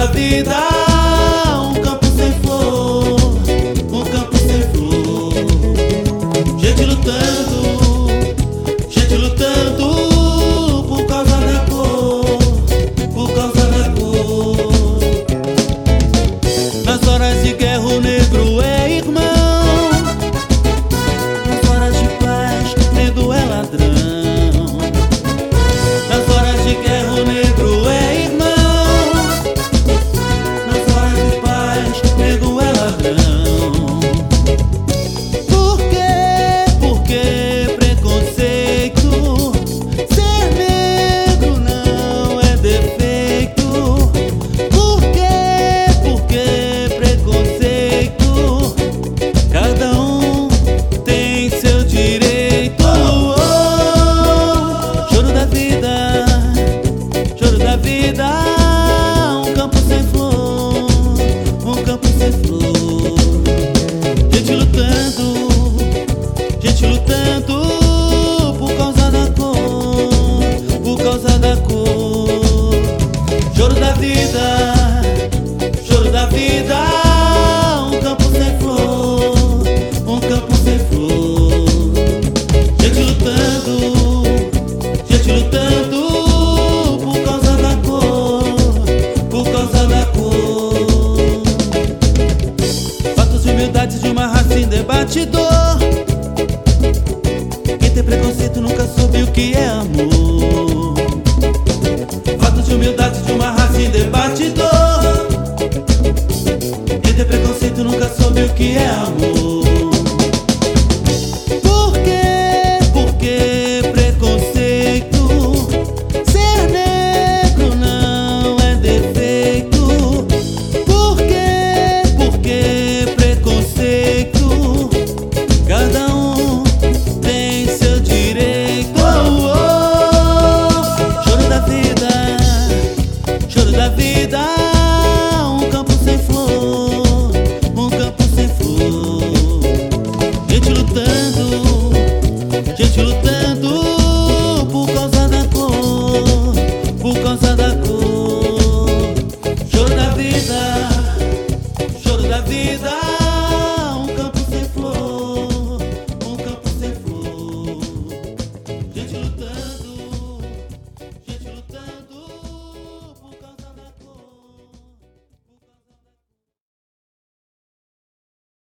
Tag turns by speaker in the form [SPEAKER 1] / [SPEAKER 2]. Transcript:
[SPEAKER 1] da vida, um campo sem flor, um campo sem flor. Gente lutando por causa da cor, por causa da cor. Nas horas de guerra o negro é irmão, nas horas de paz negro é ladrão. Nas horas de guerra o negro é irmão, nas horas de paz negro é ladrão. Por quê? Por que preconceito? Ser negro não é defeito. Por quê? Por que preconceito? Cada um tem seu direito. Choro da vida, choro da vida, um campo sem flor, um campo sem flor. Gente lutando por causa da cor, por causa da cor. Choro da vida, choro da vida, um campo sem flor, um campo sem flor. Gente lutando por causa da cor, por causa da cor. Fatos de humildade de uma raça em debate e dor. Quem tem preconceito nunca soube o que é amor. Fatos de humildade de uma raça em debate e dor. Quem tem preconceito nunca soube o que é amor. Por quê? Por que preconceito? Ser negro não é defeito. Por quê? Por que preconceito? Cada um tem seu direito. Choro da vida, choro da vida.